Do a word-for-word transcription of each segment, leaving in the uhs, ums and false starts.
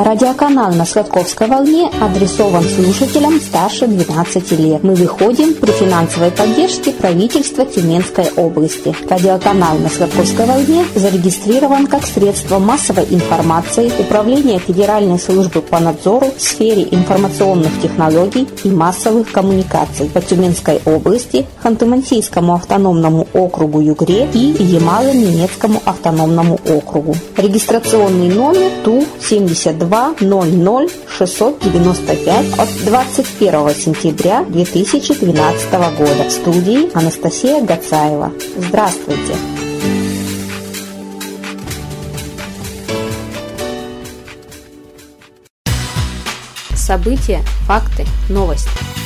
Радиоканал на Сладковской волне адресован слушателям старше двенадцати лет. Мы выходим при финансовой поддержке правительства Тюменской области. Радиоканал на Сладковской волне зарегистрирован как средство массовой информации Управления Федеральной службы по надзору в сфере информационных технологий и массовых коммуникаций по Тюменской области, Ханты-Мансийскому автономному округу Югре и Ямало-Ненецкому автономному округу. Регистрационный номер Ту семьдесят два ноль ноль шестьсот девяносто пять от двадцать первого сентября две тысячи двенадцатого года. В студии Анастасия Гацаева. Здравствуйте! События, факты, новости.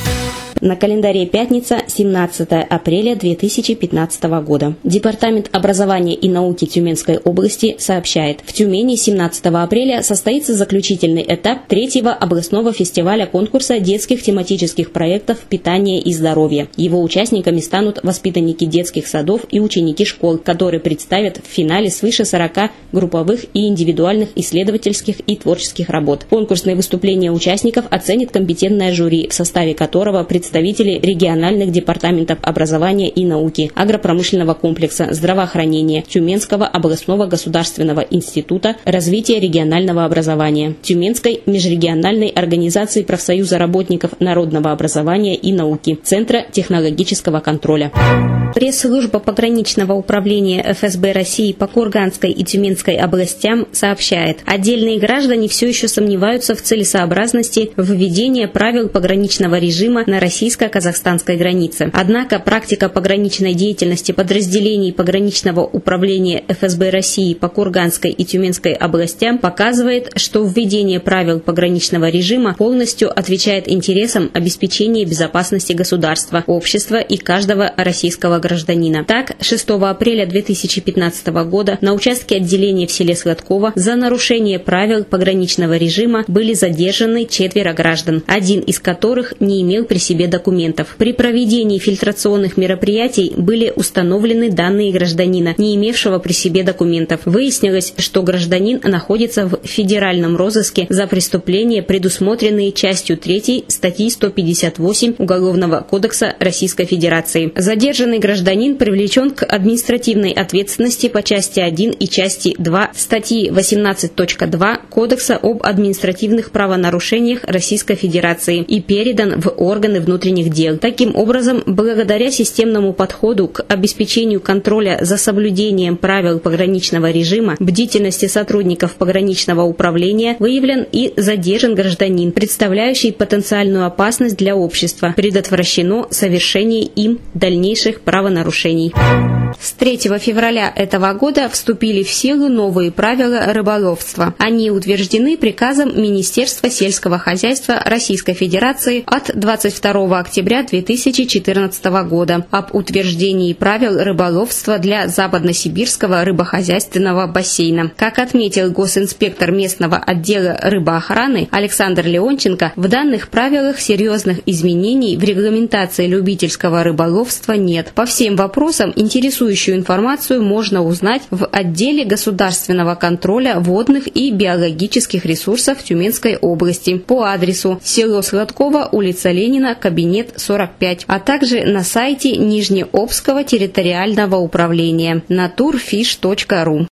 На календаре пятница, семнадцатое апреля две тысячи пятнадцатого года. Департамент образования и науки Тюменской области сообщает, в Тюмени семнадцатого апреля состоится заключительный этап третьего областного фестиваля конкурса детских тематических проектов «Питание и здоровье». Его участниками станут воспитанники детских садов и ученики школ, которые представят в финале свыше сорока групповых и индивидуальных исследовательских и творческих работ. Конкурсные выступления участников оценит компетентное жюри, в составе которого представители представители региональных департаментов образования и науки, агропромышленного комплекса, здравоохранения, Тюменского областного государственного института развития регионального образования, Тюменской межрегиональной организации профсоюза работников народного образования и науки, Центра технологического контроля. Пресс-служба пограничного управления эф эс бэ России по Курганской и Тюменской областям сообщает, отдельные граждане все еще сомневаются в целесообразности введения правил пограничного режима на российско-казахстанской границе. Однако практика пограничной деятельности подразделений пограничного управления эф эс бэ России по Курганской и Тюменской областям показывает, что введение правил пограничного режима полностью отвечает интересам обеспечения безопасности государства, общества и каждого российского гражданина. Так, шестого апреля две тысячи пятнадцатого года на участке отделения в селе Сладково за нарушение правил пограничного режима были задержаны четверо граждан, один из которых не имел при себе документов. При проведении фильтрационных мероприятий были установлены данные гражданина, не имевшего при себе документов. Выяснилось, что гражданин находится в федеральном розыске за преступления, предусмотренные частью третьей статьи сто пятьдесят восемь Уголовного кодекса Российской Федерации. Задержанный гражданин привлечен к административной ответственности по части один и части два статьи восемнадцать точка два Кодекса об административных правонарушениях Российской Федерации и передан в органы внутренних дел. Таким образом, благодаря системному подходу к обеспечению контроля за соблюдением правил пограничного режима, бдительности сотрудников пограничного управления выявлен и задержан гражданин, представляющий потенциальную опасность для общества, предотвращено совершение им дальнейших правонарушений. С третьего февраля этого года вступили в силу новые правила рыболовства. Они утверждены приказом Министерства сельского хозяйства Российской Федерации от двадцать второго октября две тысячи четырнадцатого года об утверждении правил рыболовства для Западносибирского рыбохозяйственного бассейна. Как отметил госинспектор местного отдела рыбоохраны Александр Леонченко, в данных правилах серьезных изменений в регламентации любительского рыболовства нет. По всем вопросам интересующую информацию можно узнать в отделе государственного контроля водных и биологических ресурсов Тюменской области по адресу село Сладково, улица Ленина, кабинет сорок пять, а также на сайте Нижнеобского территориального управления натурфиш точка ру.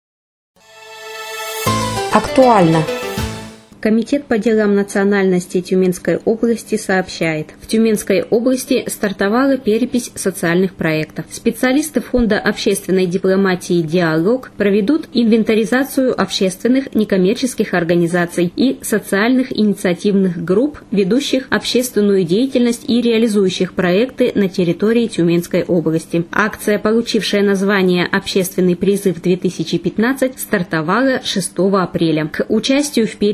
Актуально. Комитет по делам национальности Тюменской области сообщает, в Тюменской области стартовала перепись социальных проектов. Специалисты Фонда общественной дипломатии «Диалог» проведут инвентаризацию общественных некоммерческих организаций и социальных инициативных групп, ведущих общественную деятельность и реализующих проекты на территории Тюменской области. Акция, получившая название «Общественный призыв две тысячи пятнадцать», стартовала шестого апреля. К участию в переписи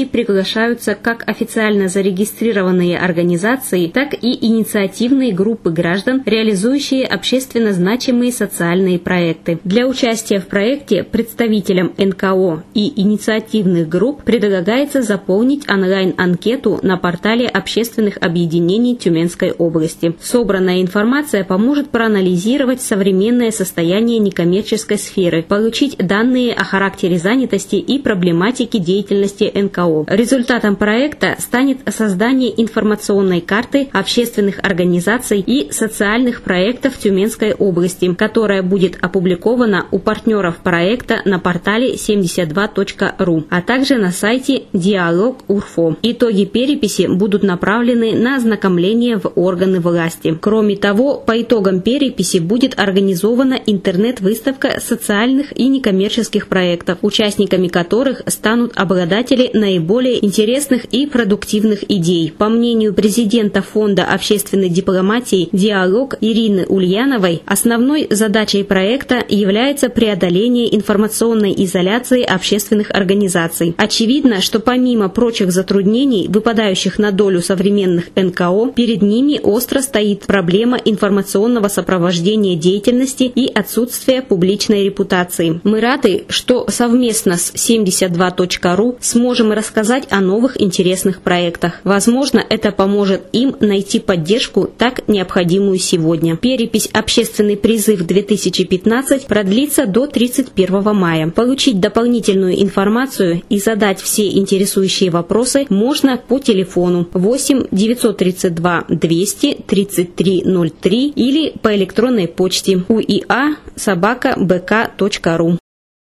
приглашаются как официально зарегистрированные организации, так и инициативные группы граждан, реализующие общественно значимые социальные проекты. Для участия в проекте представителям эн ка о и инициативных групп предлагается заполнить онлайн-анкету на портале общественных объединений Тюменской области. Собранная информация поможет проанализировать современное состояние некоммерческой сферы, получить данные о характере занятости и проблематике деятельности эн ка о. Результатом проекта станет создание информационной карты общественных организаций и социальных проектов Тюменской области, которая будет опубликована у партнеров проекта на портале семьдесят два точка ру, а также на сайте Диалог УРФО. Итоги переписи будут направлены на ознакомление в органы власти. Кроме того, по итогам переписи будет организована интернет-выставка социальных и некоммерческих проектов, участниками которых станут обладатели наиболее интересных и продуктивных идей. По мнению президента Фонда общественной дипломатии «Диалог» Ирины Ульяновой, основной задачей проекта является преодоление информационной изоляции общественных организаций. Очевидно, что помимо прочих затруднений, выпадающих на долю современных эн ка о, перед ними остро стоит проблема информационного сопровождения деятельности и отсутствия публичной репутации. Мы рады, что совместно с семьдесят два точка ру сможем рассказать о новых интересных проектах. Возможно, это поможет им найти поддержку, так необходимую сегодня. Перепись «Общественный призыв две тысячи пятнадцать» продлится до тридцать первого мая. Получить дополнительную информацию и задать все интересующие вопросы можно по телефону восемь девятьсот тридцать два двести тридцать три ноль три или по электронной почте у и а собака бэ ка точка ру.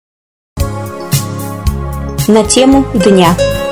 На тему дня.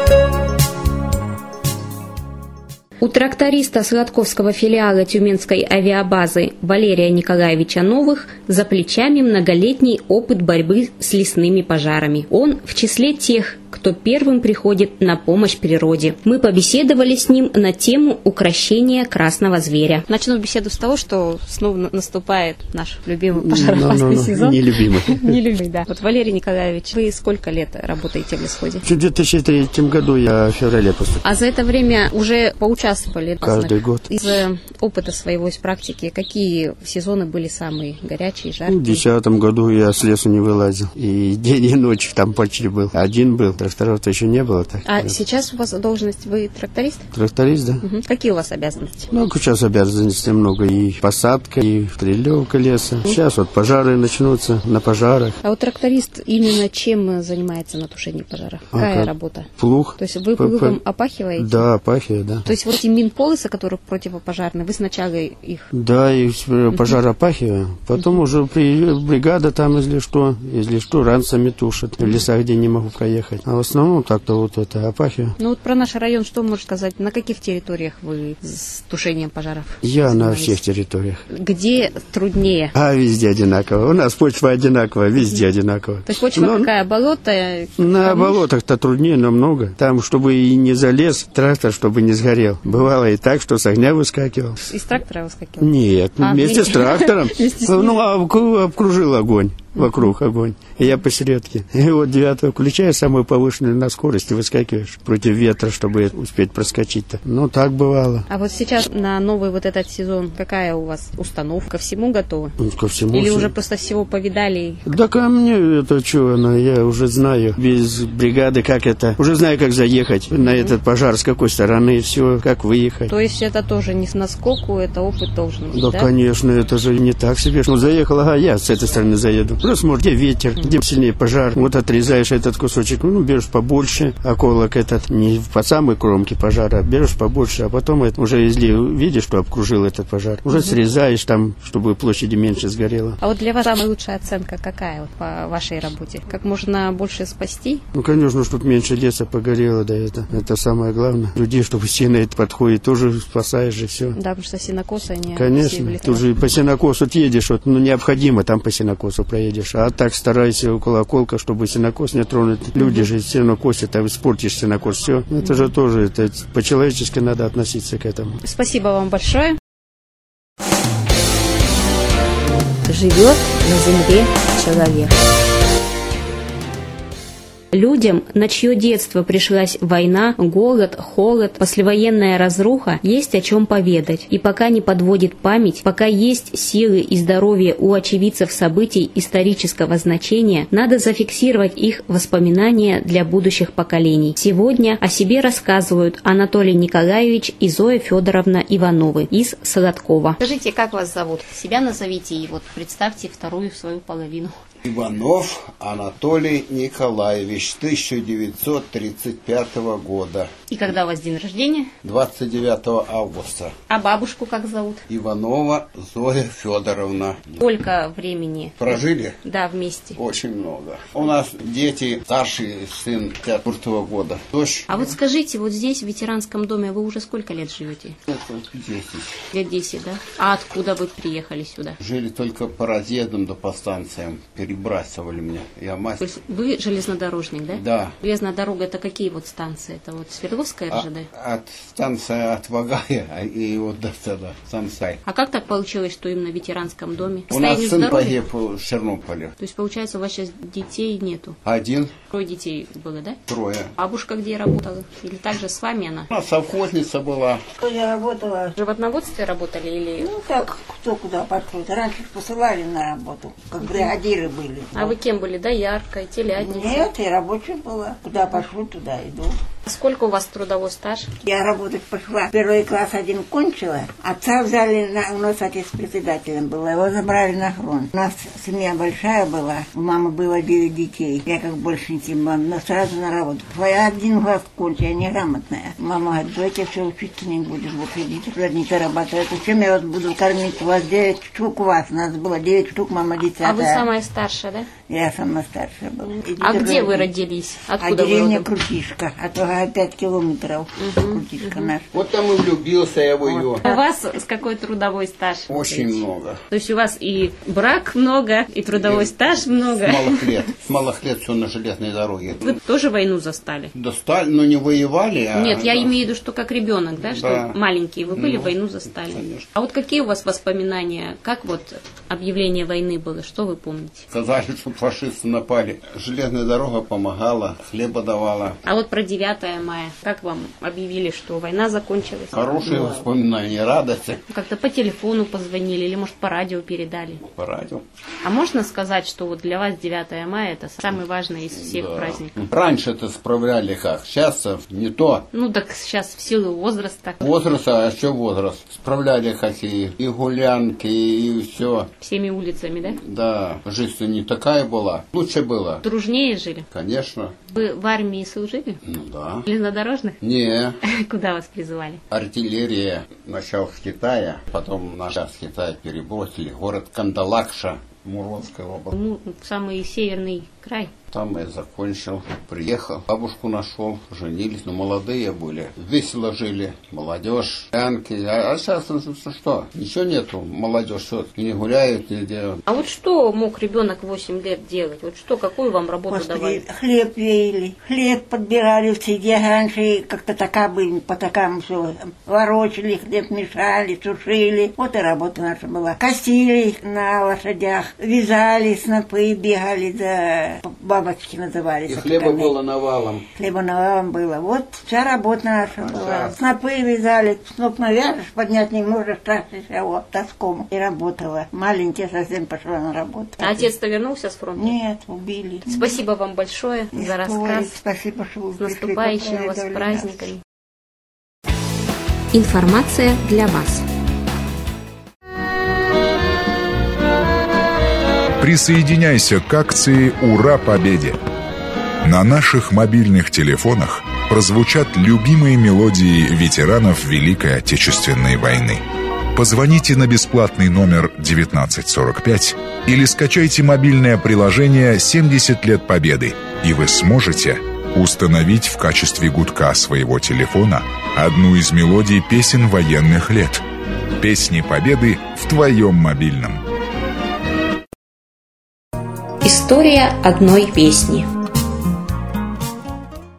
У тракториста Сладковского филиала Тюменской авиабазы Валерия Николаевича Новых за плечами многолетний опыт борьбы с лесными пожарами. Он в числе тех, кто первым приходит на помощь природе. Мы побеседовали с ним на тему укрощения красного зверя. Начну беседу с того, что снова наступает наш любимый пожароопасный no, no, no. сезон. Нелюбимый. Нелюбимый, да. Вот, Валерий Николаевич, вы сколько лет работаете в лесхозе? В две тысячи третьем году я в феврале поступил. А за это время уже поучаствовали? Каждый год. Из опыта своего, из практики, какие сезоны были самые горячие, жаркие? В две тысячи десятом году я с лесу не вылазил. И день, и ночь там почти был. Один был, тракторов-то еще не было. Так. А сейчас у вас должность, вы тракторист? Тракторист, да. Угу. Какие у вас обязанности? Ну, сейчас обязанностей много. И посадка, и стрелевка леса. Угу. Сейчас вот пожары начнутся на пожарах. А вот тракторист именно чем занимается на тушении пожаров? А Какая как? работа? Плуг. То есть вы плугом опахиваете? Да, опахиваю, да. То есть вот эти минполосы, которые противопожарные, вы сначала их... Да, и пожар опахиваю. Потом уже приезжает бригада там, если что, если что, ранцами тушат. В лесах, где не могу проехать. А в основном так-то вот это опахиваю. Ну вот про наш район что можешь сказать? На каких территориях вы с тушением пожаров? Я занимались? На всех территориях. Где труднее? А везде одинаково. У нас почва одинаковая, везде одинаково. То есть почва но, какая? Болото? На камыш? Болотах-то труднее намного. Там, чтобы и не залез трактор, чтобы не сгорел. Бывало и так, что с огня выскакивал. Из трактора выскакивал? Нет, а, вместе вместе с трактором. Ну, обкружил огонь. Вокруг огонь. И я посередке. И вот девятого включаю, самую повышенную на скорости выскакиваешь против ветра, чтобы успеть проскочить-то. Ну, так бывало. А вот сейчас на новый вот этот сезон какая у вас установка? Ко всему готова? Ну, ко всему. Или все. уже просто всего повидали? Да ко мне это что, ну, я уже знаю без бригады, как это. Уже знаю, как заехать mm-hmm. на этот пожар, с какой стороны, все, как выехать. То есть это тоже не с наскоку, это опыт должен быть, да? Да, конечно, это же не так себе. Ну, заехал, ага, я с этой стороны заеду. Просто, может, где ветер, где сильнее пожар. Вот отрезаешь этот кусочек, ну, берешь побольше, околок этот, не по самой кромке пожара, берешь побольше, а потом это, уже если видишь, что обкружил этот пожар, уже угу. срезаешь там, чтобы площади меньше сгорело. А вот для вас самая лучшая оценка какая вот по вашей работе? Как можно больше спасти? Ну, конечно, чтобы меньше леса погорело, да, это, это самое главное. Людей, чтобы сено это подходит, тоже спасаешь же все. Да, потому что сенокосы, они... Конечно, тут же по сенокосу едешь, вот, ну, необходимо, там по сенокосу проедешь, а так старайся около околка, чтобы сенокос не тронуть. Mm-hmm. Люди же сено косят, там испортишь сенокос, все. Mm-hmm. Это же тоже, это по-человечески надо относиться к этому. Спасибо вам большое. Живет на земле человек. Людям, на чье детство пришлась война, голод, холод, послевоенная разруха, есть о чем поведать. И пока не подводит память, пока есть силы и здоровье у очевидцев событий исторического значения, надо зафиксировать их воспоминания для будущих поколений. Сегодня о себе рассказывают Анатолий Николаевич и Зоя Федоровна Ивановы из Сладкова. Скажите, как вас зовут? Себя назовите и вот представьте вторую свою половину. Иванов Анатолий Николаевич, тысяча девятьсот тридцать пятого года. И когда у вас день рождения? двадцать девятого августа. А бабушку как зовут? Иванова Зоя Федоровна. Сколько времени? Прожили? Да, вместе. Очень много. У нас дети, старший сын пятьдесят четвёртого года, дочь. А вот скажите, вот здесь, в ветеранском доме, вы уже сколько лет живете? десять. Лет десять, да? А откуда вы приехали сюда? Жили только по разъездам да по станциям. Перебрасывали меня. Я мать. То есть вы железнодорожник, да? Да. Железная дорога — это какие вот станции? Это вот Свердловская эр жэ дэ? А, от станции от Вагая и вот до сюда, станция. А как так получилось, что именно в ветеранском доме? У нас сын здоровья? погиб в Чернополе. То есть, получается, у вас сейчас детей нету? Один. Трое детей было, да? Трое. Бабушка где работала? Или также с вами она? У нас совхозница была. Я работала. В животноводстве работали или... Ну, так, кто куда пошел. Раньше посылали на работу, как бригадиры были. А вы кем были? Дояркой, телятницей? Нет, я рабочая была. Куда пошлю, туда иду. Сколько у вас трудовой стаж? Я работать пошла. Первый класс один кончила. Отца взяли, на, у нас отец председателем был. Его забрали на фронт. У нас семья большая была. У мамы было девять детей. Я как большенький мам, но сразу на работу. Я один класс кончил, я неграмотная. Мама говорит, дочь, все учиться не будешь. Вот идите, не зарабатывать. Чем я вас буду кормить? У вас девять штук у вас. У нас было девять штук, мама десятая. А вы самая старшая, да? Я самая старшая была. Иди а где родили. Вы родились? Откуда а деревня вы Крутишка. А то пять километров. Угу, Крутишка угу. наша. Вот там и влюбился я в ее. Вот. У вас с какой трудовой стаж? Очень есть? Много. То есть у вас и брак много, и трудовой и стаж много? С малых лет. С малых лет все на железной дороге. Вы тоже войну застали? Достали, но не воевали. А... Нет, я имею в виду, что как ребенок, да, что да. маленькие вы были, ну, войну застали. Конечно. А вот какие у вас воспоминания? Как вот объявление войны было? Что вы помните? Сказали, что фашисты напали. Железная дорога помогала, хлеба давала. А вот про девятое мая. Как вам объявили, что война закончилась? Хорошие ну, воспоминания, радости. Как-то по телефону позвонили или, может, по радио передали? По радио. А можно сказать, что вот для вас девятое мая это самый важный из всех да. праздников? Раньше это справляли как? Сейчас не то. Ну так сейчас в силу возраста. Возраста, а что возраст? Справляли какие и гулянки, и все. Всеми улицами, да? Да. Жизнь не такая была. Лучше было. Дружнее жили? Конечно. Вы в армии служили? Ну да. Железнодорожных? Не. Куда вас призывали? Артиллерия. Начал с Китая, потом на час Китая перебросили. Город Кандалакша, Мурманская область. Ну, самый северный край. Там я закончил, приехал, бабушку нашел, женились, но молодые были, весело жили, молодежь, янки, а, а сейчас ну, что, ничего нету, молодежь все, не гуляют, не делают. А вот что мог ребенок восемь лет делать? Вот что, какую вам работу Господи, давали? Хлеб веяли, хлеб подбирали все, где раньше как-то така были, по такам все, ворочали, хлеб мешали, сушили, вот и работа наша была. Косили на лошадях, вязали, снопы бегали, да, бабочки назывались. И хлеба такими. Было навалом. Хлеба навалом было. Вот вся работа наша а была. Сейчас. Снопы вязали, сноп навяжешь, поднять не можешь, тащишь его тоском. И работала. Маленькая совсем пошла на работу. А отец-то вернулся с фронта? Нет, убили. Спасибо вам большое не за рассказ. Стоит. Спасибо, что вы с наступающим вас праздниками. Информация для вас. Присоединяйся к акции «Ура Победе!». На наших мобильных телефонах прозвучат любимые мелодии ветеранов Великой Отечественной войны. Позвоните на бесплатный номер девятнадцать сорок пять или скачайте мобильное приложение «семьдесят лет Победы», и вы сможете установить в качестве гудка своего телефона одну из мелодий песен военных лет. Песни Победы в твоем мобильном. История одной песни.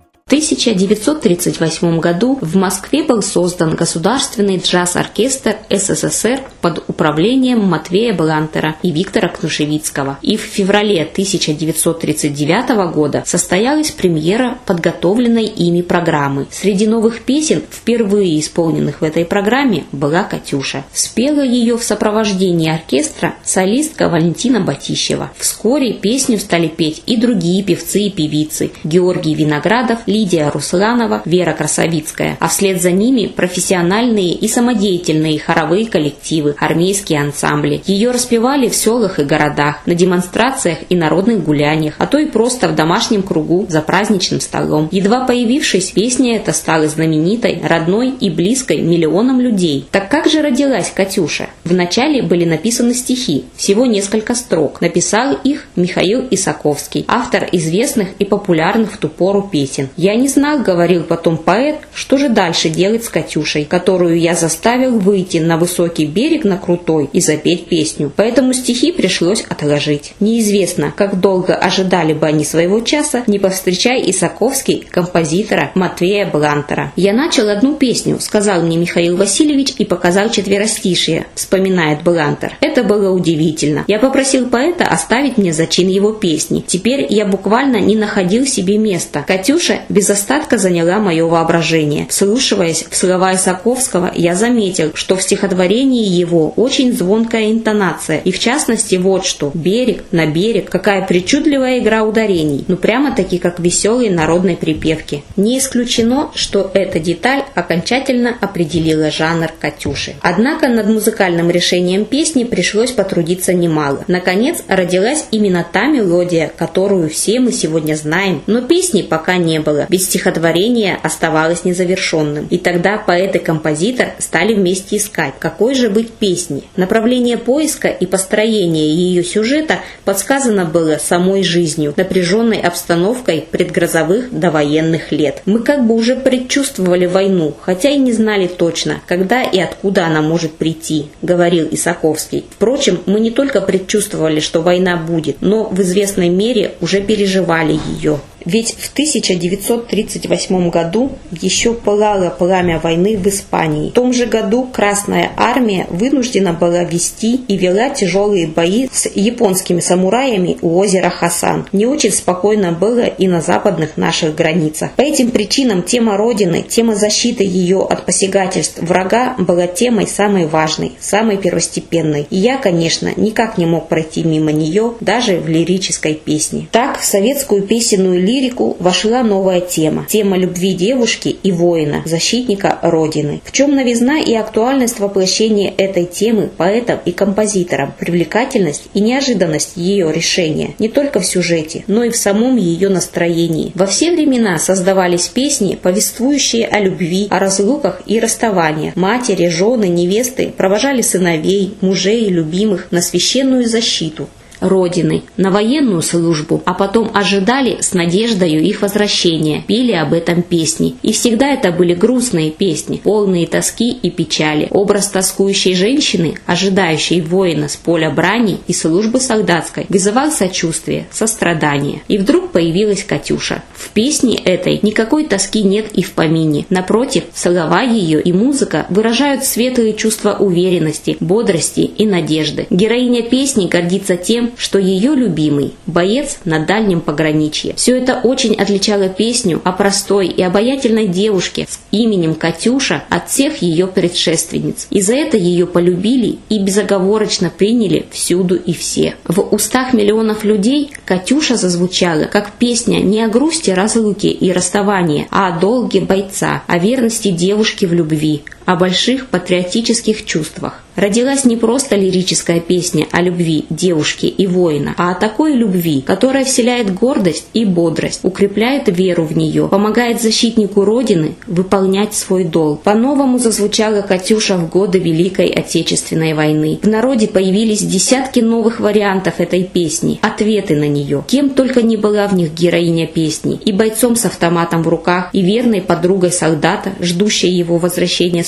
тысяча девятьсот тридцать восьмом году в Москве был создан Государственный джаз-оркестр СССР под управлением Матвея Блантера и Виктора Кнушевицкого. И в феврале тысяча девятьсот тридцать девятого года состоялась премьера подготовленной ими программы. Среди новых песен, впервые исполненных в этой программе, была «Катюша». Спела ее в сопровождении оркестра солистка Валентина Батищева. Вскоре песню стали петь и другие певцы и певицы – Георгий Виноградов, Лидия Русланова, Вера Красовицкая, а вслед за ними профессиональные и самодеятельные хоровые коллективы, армейские ансамбли. Ее распевали в селах и городах, на демонстрациях и народных гуляниях, а то и просто в домашнем кругу за праздничным столом. Едва появившись, песня эта стала знаменитой, родной и близкой миллионам людей. Так как же родилась «Катюша»? Вначале были написаны стихи, всего несколько строк. Написал их Михаил Исаковский, автор известных и популярных в ту пору песен. «Я не знал, — говорил потом поэт, — что же дальше делать с Катюшей, которую я заставил выйти на высокий берег на крутой и запеть песню. Поэтому стихи пришлось отложить». Неизвестно, как долго ожидали бы они своего часа, не повстречая Исаковский композитора Матвея Блантера. «Я начал одну песню, — сказал мне Михаил Васильевич и показал четверостишие», — вспоминает Блантер. «Это было удивительно. Я попросил поэта оставить мне зачин его песни. Теперь я буквально не находил себе места. Катюша без остатка заняла мое воображение. Вслушиваясь в слова Исаковского, я заметил, что в стихотворении его очень звонкая интонация, и в частности вот что: берег на берег, какая причудливая игра ударений, ну прямо-таки как веселые народной припевки». Не исключено, что эта деталь окончательно определила жанр «Катюши». Однако над музыкальным решением песни пришлось потрудиться немало. Наконец родилась именно та мелодия, которую все мы сегодня знаем, но песни пока не было, ведь стихотворение оставалось незавершенным. И тогда поэт и композитор стали вместе искать, какой же быть песни. Направление поиска и построение ее сюжета подсказано было самой жизнью, напряженной обстановкой предгрозовых довоенных лет. Мы как бы уже предчувствовали войну, хотя и не знали точно, когда и откуда она может прийти, говорил Исаковский. Впрочем, мы не только предчувствовали, что война будет, но в известной мере уже переживали ее. Ведь в тысяча девятьсот тридцать восьмом году еще пылало пламя войны в Испании. В том же году Красная Армия вынуждена была вести и вела тяжелые бои с японскими самураями у озера Хасан. Не очень спокойно было и на западных наших границах. По этим причинам тема Родины, тема защиты ее от посягательств врага была темой самой важной, самой первостепенной. И я, конечно, никак не мог пройти мимо нее даже в лирической песне. Так, в советскую песенную лирику лирику вошла новая тема – тема любви девушки и воина, защитника Родины. В чем новизна и актуальность воплощения этой темы поэтом и композитором, привлекательность и неожиданность ее решения не только в сюжете, но и в самом ее настроении. Во все времена создавались песни, повествующие о любви, о разлуках и расставаниях. Матери, жены, невесты провожали сыновей, мужей, любимых на священную защиту Родины, на военную службу, а потом ожидали с надеждою их возвращения, пели об этом песни. И всегда это были грустные песни, полные тоски и печали. Образ тоскующей женщины, ожидающей воина с поля брани и службы солдатской, вызывал сочувствие, сострадание. И вдруг появилась Катюша. В песне этой никакой тоски нет и в помине. Напротив, слова ее и музыка выражают светлые чувства уверенности, бодрости и надежды. Героиня песни гордится тем, что ее любимый – боец на дальнем пограничье. Все это очень отличало песню о простой и обаятельной девушке с именем Катюша от всех ее предшественниц. И за это ее полюбили и безоговорочно приняли всюду и все. В устах миллионов людей Катюша зазвучала как песня не о грусти разлуки и расставания, а о долге бойца, о верности девушки в любви, о больших патриотических чувствах. Родилась не просто лирическая песня о любви девушки и воина, а о такой любви, которая вселяет гордость и бодрость, укрепляет веру в нее, помогает защитнику Родины выполнять свой долг. По-новому зазвучала Катюша в годы Великой Отечественной войны. В народе появились десятки новых вариантов этой песни, ответы на нее. Кем только не была в них героиня песни, и бойцом с автоматом в руках, и верной подругой солдата, ждущей его возвращения с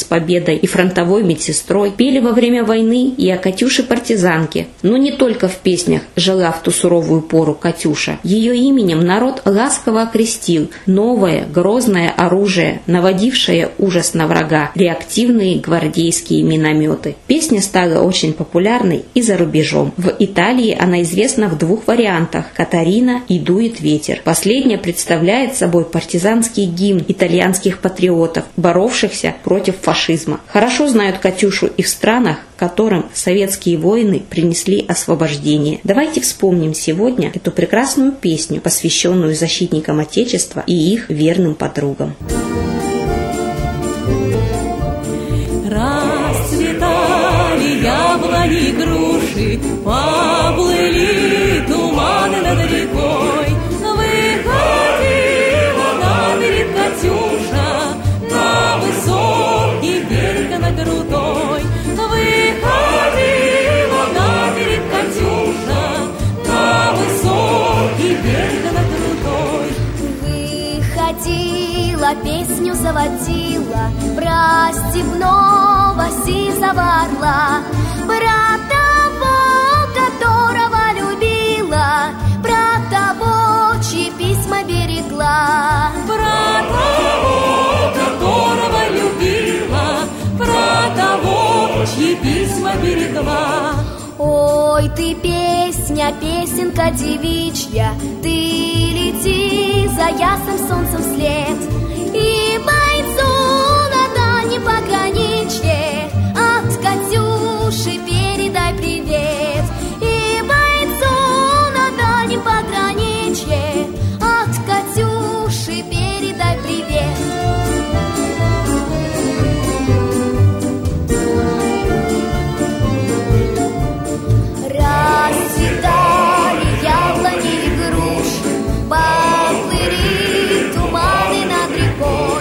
победой и фронтовой медсестрой, пели во время войны и о Катюше-партизанке. Но не только в песнях жила в ту суровую пору Катюша. Ее именем народ ласково окрестил новое грозное оружие, наводившее ужас на врага, реактивные гвардейские минометы. Песня стала очень популярной и за рубежом. В Италии она известна в двух вариантах – «Катарина» и «Дует ветер». Последняя представляет собой партизанский гимн итальянских патриотов, боровшихся против фашизма. Хорошо знают Катюшу и в странах, которым советские воины принесли освобождение. Давайте вспомним сегодня эту прекрасную песню, посвященную защитникам Отечества и их верным подругам. Расцветали яблони, груши, поплыли туманы над рекой. Выходила на берег Катюша, на высокий берег на крутой. Выходила на берег Катюша, на высокий берег на крутой. Выходила, песню заводила про степного сизого орла, про того, которого любила, про того, чьи письма берегла, про того, которого любила, про того, чьи письма берегла. Ой, ты песня, песенка девичья, ты лети за ясным солнцем вслед, и бойцу надо не пограничье, от Катюши передай привет. И бойцу надо не пограничье, от Катюши передай привет. Расцветали яблони и груши, поплыли туманы над рекой.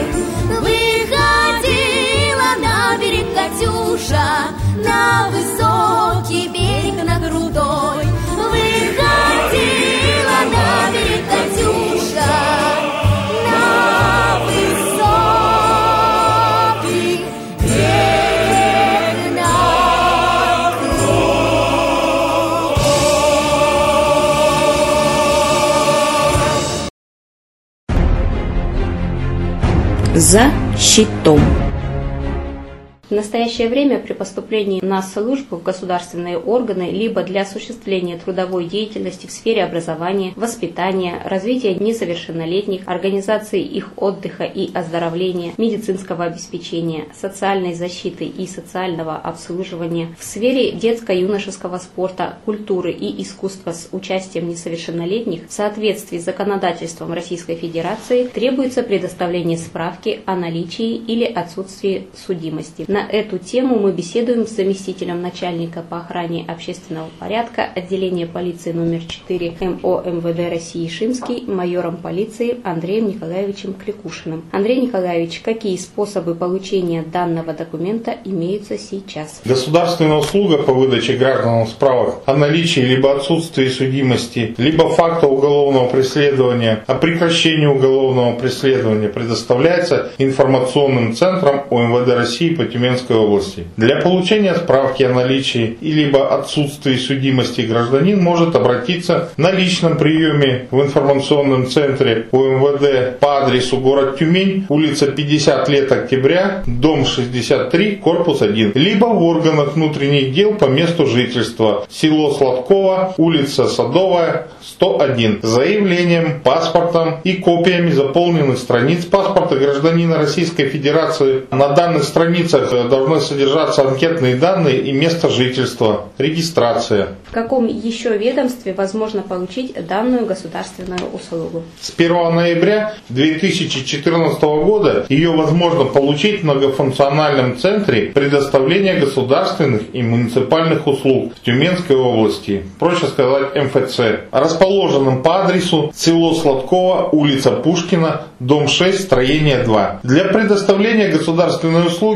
Выходила на берег Катюша, на высокий берег на крутой. Выходила на берег Катюша, на высокий берег на За щитом. В настоящее время при поступлении на службу в государственные органы либо для осуществления трудовой деятельности в сфере образования, воспитания, развития несовершеннолетних, организации их отдыха и оздоровления, медицинского обеспечения, социальной защиты и социального обслуживания, в сфере детско-юношеского спорта, культуры и искусства с участием несовершеннолетних в соответствии с законодательством Российской Федерации требуется предоставление справки о наличии или отсутствии судимости. На эту тему мы беседуем с заместителем начальника по охране общественного порядка отделения полиции номер четыре эм о эм вэ дэ России Шимский, майором полиции Андреем Николаевичем Кликушиным. Андрей Николаевич, какие способы получения данного документа имеются сейчас? Государственная услуга по выдаче гражданам справок о наличии либо отсутствии судимости, либо факта уголовного преследования, о прекращении уголовного преследования предоставляется информационным центром о эм вэ дэ России по Тюменской области. Для получения справки о наличии и либо отсутствии судимости гражданин может обратиться на личном приеме в информационном центре о эм вэ дэ по адресу город Тюмень, улица пятьдесят лет октября, дом шестьдесят три, корпус один, либо в органах внутренних дел по месту жительства, село Сладково, улица Садовая, сто один, с заявлением, паспортом и копиями заполненных страниц паспорта гражданина Российской Федерации. На данных страницах должны содержаться анкетные данные и место жительства, регистрация. В каком еще ведомстве возможно получить данную государственную услугу? С первого ноября две тысячи четырнадцатого года ее возможно получить в многофункциональном центре предоставления государственных и муниципальных услуг в Тюменской области, проще сказать эм эф цэ, расположенном по адресу село Сладково, улица Пушкина, дом шесть, строение два. Для предоставления государственной услуги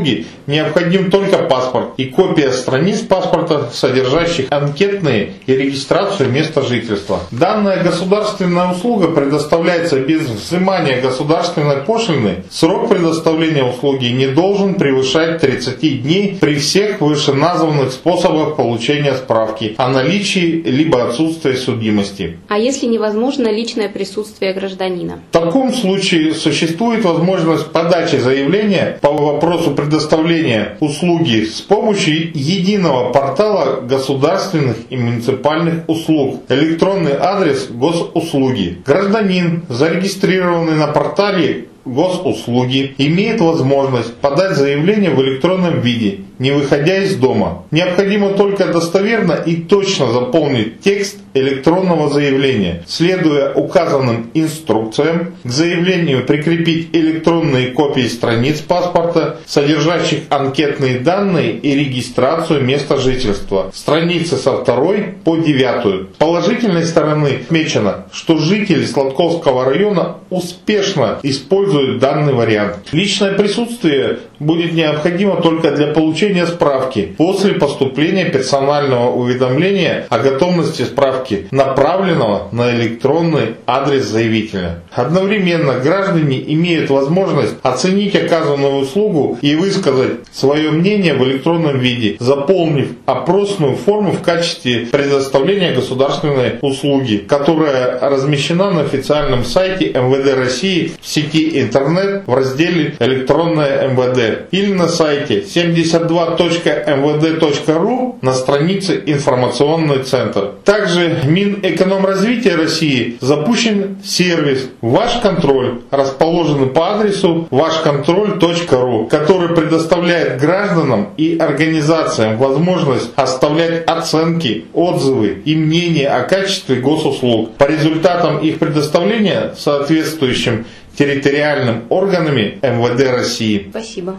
необходим только паспорт и копия страниц паспорта, содержащих анкетные и регистрацию места жительства. Данная государственная услуга предоставляется без взимания государственной пошлины. Срок предоставления услуги не должен превышать тридцати дней при всех вышеназванных способах получения справки о наличии либо отсутствии судимости. А если невозможно личное присутствие гражданина? В таком случае существует возможность подачи заявления по вопросу предоставления услуги с помощью единого портала государственных и муниципальных услуг. Электронный адрес госуслуги. Гражданин, зарегистрированный на портале госуслуги, имеет возможность подать заявление в электронном виде, не выходя из дома. Необходимо только достоверно и точно заполнить текст электронного заявления, следуя указанным инструкциям. К заявлению прикрепить электронные копии страниц паспорта, содержащих анкетные данные и регистрацию места жительства. Страницы со второй по девятую. С положительной стороны отмечено, что жители Сладковского района успешно используют данный вариант. Личное присутствие будет необходимо только для получения справки после поступления персонального уведомления о готовности справки, направленного на электронный адрес заявителя. Одновременно граждане имеют возможность оценить оказанную услугу и высказать свое мнение в электронном виде, заполнив опросную форму в качестве предоставления государственной услуги, которая размещена на официальном сайте эм вэ дэ России в сети интернет в разделе «Электронное эм вэ дэ» или на сайте семьдесят два точка эм вэ дэ точка ру на странице «Информационный центр». Также Минэкономразвития России запущен сервис «Ваш контроль», расположенный по адресу ваш контроль точка ру, который предоставляет гражданам и организациям возможность оставлять оценки, отзывы и мнения о качестве госуслуг. По результатам их предоставления соответствующим территориальным органами эм вэ дэ России. Спасибо.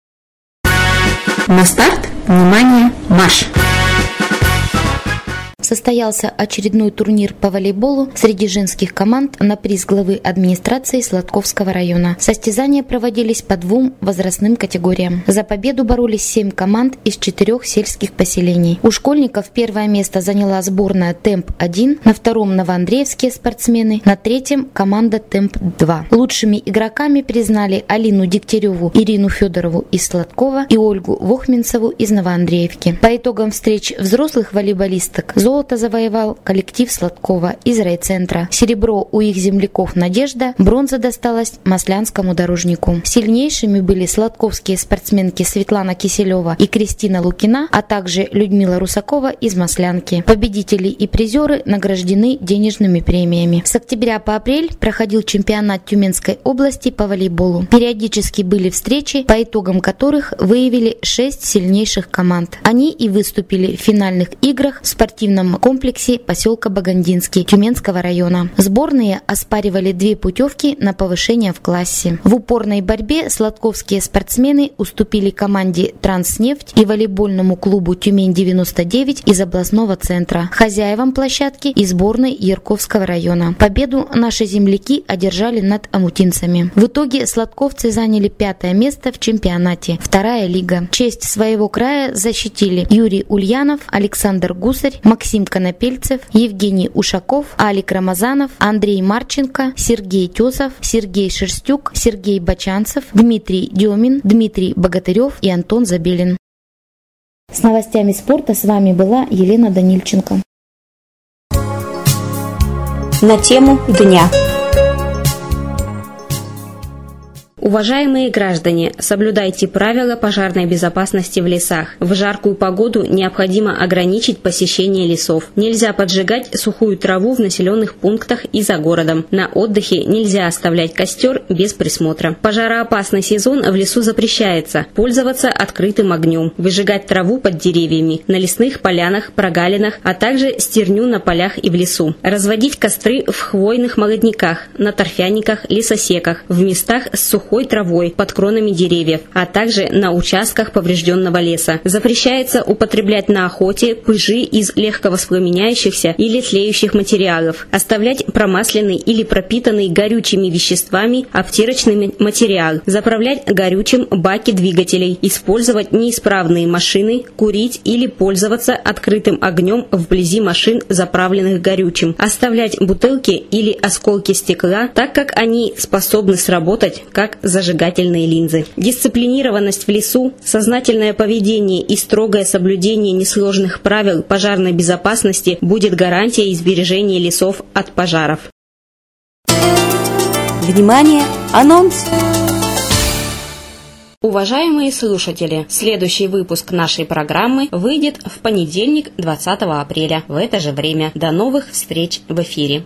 На старт, внимание, марш! Состоялся очередной турнир по волейболу среди женских команд на приз главы администрации Сладковского района. Состязания проводились по двум возрастным категориям. За победу боролись семь команд из четырех сельских поселений. У школьников первое место заняла сборная темп один, на втором новоандреевские спортсмены, на третьем команда темп два. Лучшими игроками признали Алину Дегтяреву, Ирину Федорову из Сладкова и Ольгу Вохминцеву из Новоандреевки. По итогам встреч взрослых волейболисток золото завоевал коллектив Сладкова из райцентра. Серебро у их земляков Надежда, бронза досталась Маслянскому дорожнику. Сильнейшими были сладковские спортсменки Светлана Киселева и Кристина Лукина, а также Людмила Русакова из Маслянки. Победители и призеры награждены денежными премиями. С октября по апрель проходил чемпионат Тюменской области по волейболу. Периодически были встречи, по итогам которых выявили шесть сильнейших команд. Они и выступили в финальных играх в спортивном комплексе поселка Багандинский Тюменского района. Сборные оспаривали две путевки на повышение в классе. В упорной борьбе сладковские спортсмены уступили команде «Транснефть» и волейбольному клубу «Тюмень девяносто девять» из областного центра, хозяевам площадки и сборной Ярковского района. Победу наши земляки одержали над амутинцами. В итоге сладковцы заняли пятое место в чемпионате, вторая лига. Честь своего края защитили Юрий Ульянов, Александр Гусарь, Максим Конопельцев, Евгений Ушаков, Алик Рамазанов, Андрей Марченко, Сергей Тесов, Сергей Шерстюк, Сергей Бачанцев, Дмитрий Демин, Дмитрий Богатырев и Антон Забелин. С новостями спорта с вами была Елена Данильченко. На тему дня. Уважаемые граждане, соблюдайте правила пожарной безопасности в лесах. В жаркую погоду необходимо ограничить посещение лесов. Нельзя поджигать сухую траву в населенных пунктах и за городом. На отдыхе нельзя оставлять костер без присмотра. Пожароопасный сезон в лесу запрещается. Пользоваться открытым огнем. Выжигать траву под деревьями, на лесных полянах, прогалинах, а также стерню на полях и в лесу. Разводить костры в хвойных молодняках, на торфяниках, лесосеках, в местах с сухой сухой травой под кронами деревьев, а также на участках поврежденного леса. Запрещается употреблять на охоте пыжи из легковоспламеняющихся или тлеющих материалов, оставлять промасленный или пропитанный горючими веществами обтирочный материал, заправлять горючим баки двигателей, использовать неисправные машины, курить или пользоваться открытым огнем вблизи машин, заправленных горючим, оставлять бутылки или осколки стекла, так как они способны сработать как зажигательные линзы. Дисциплинированность в лесу, сознательное поведение и строгое соблюдение несложных правил пожарной безопасности будет гарантией сбережения лесов от пожаров. Внимание! Анонс! Уважаемые слушатели, следующий выпуск нашей программы выйдет в понедельник, двадцатого апреля, в это же время. До новых встреч в эфире.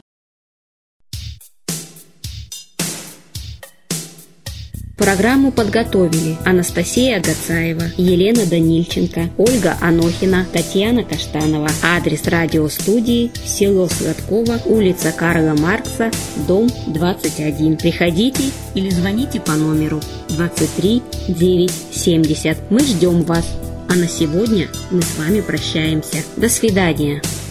Программу подготовили Анастасия Гацаева, Елена Данильченко, Ольга Анохина, Татьяна Каштанова. Адрес радиостудии: село Сладково, улица Карла Маркса, дом двадцать один. Приходите или звоните по номеру двадцать три девятьсот семьдесят. Мы ждем вас. А на сегодня мы с вами прощаемся. До свидания.